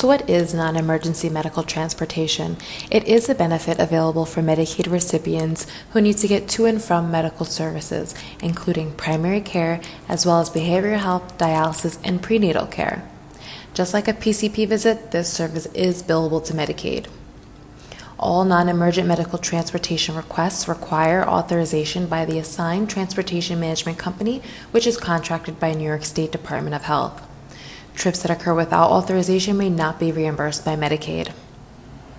So what is non-emergency medical transportation? It is a benefit available for Medicaid recipients who need to get to and from medical services, including primary care, as well as behavioral health, dialysis, and prenatal care. Just like a PCP visit, this service is billable to Medicaid. All non-emergent medical transportation requests require authorization by the assigned transportation management company, which is contracted by New York State Department of Health. Trips that occur without authorization may not be reimbursed by Medicaid.